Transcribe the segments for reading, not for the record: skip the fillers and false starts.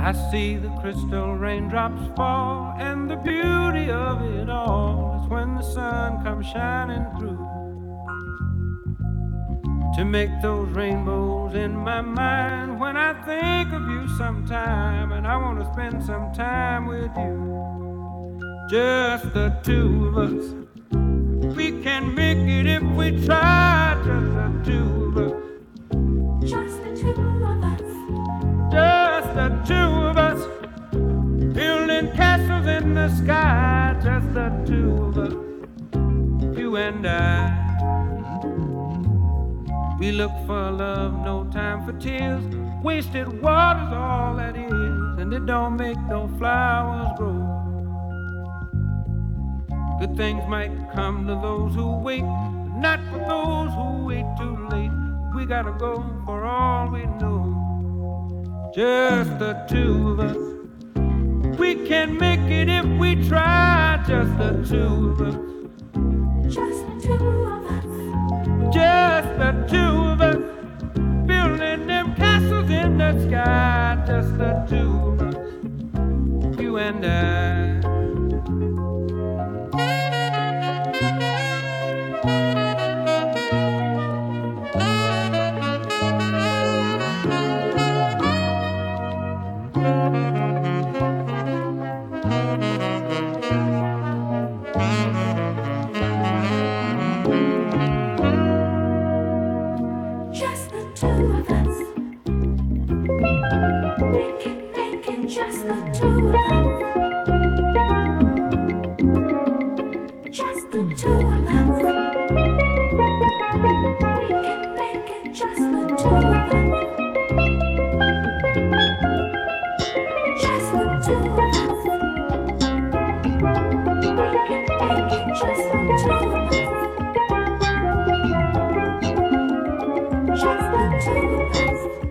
I see the crystal raindrops fall, and the beauty of it all is when the sun comes shining through to make those rainbows in my mind. When I think of you sometime, and I want to spend some time with you, just the two of us. We can make it if we try, just the two of us. Just the two of us. Just the two of us, building castles in the sky. Just the two of us, you and I. We look for love, no time for tears. Wasted water's all that is, and it don't make no flowers grow. Good things might come to those who wait, but not for those who wait too late. We gotta go for all we know. Just the two of us. We can make it if we try. Just the two of us. Just the two of us. Just the two of us. Building them castles in the sky. Just the two of us. You and I. Just the two of us. Just the two of us. We can make it just the two of us. Just the two of us. We can make it just the two of us. Just the two of us.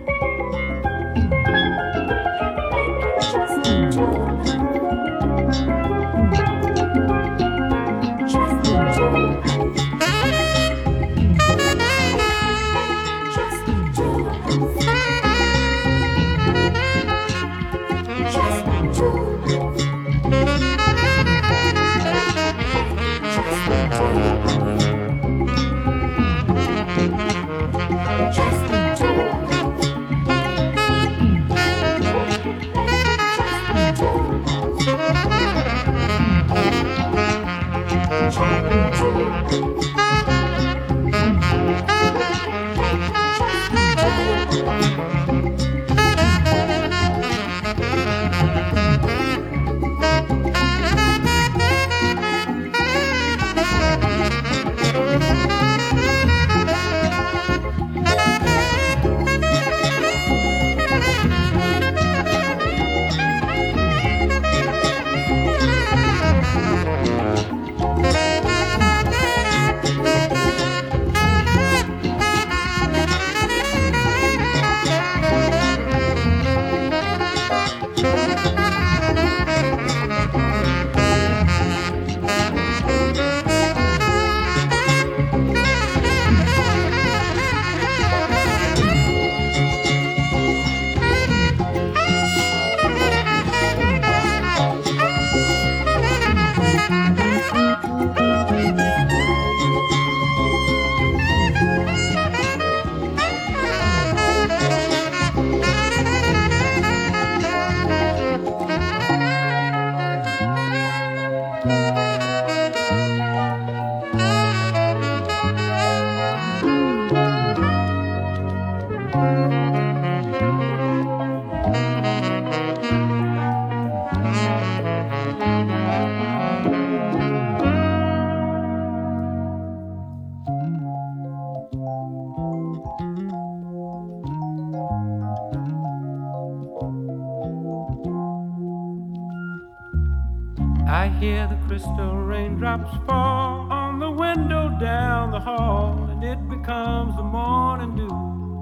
I hear the crystal raindrops fall on the window down the hall, and it becomes the morning dew.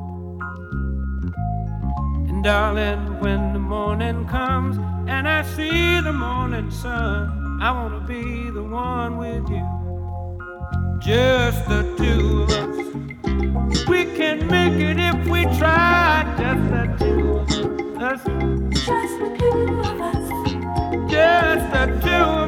And darling, when the morning comes and I see the morning sun, I want to be the one with you. Just the two of us. We can make it if we try. Just the two of us. Just the the two